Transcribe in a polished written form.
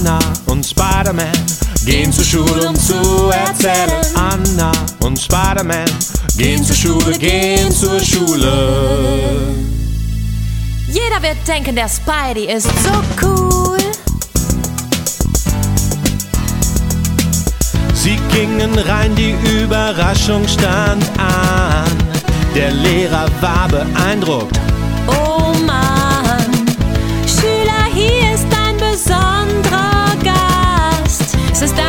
Anna und Spider-Man gehen zur Schule, um zu erzählen. Anna und Spider-Man gehen zur Schule, gehen zur Schule. Jeder wird denken, der Spidey ist so cool. Sie gingen rein, die Überraschung stand an. Der Lehrer war beeindruckt. Oh Mann, Schüler, hier ist ein besonderer Gast. Es ist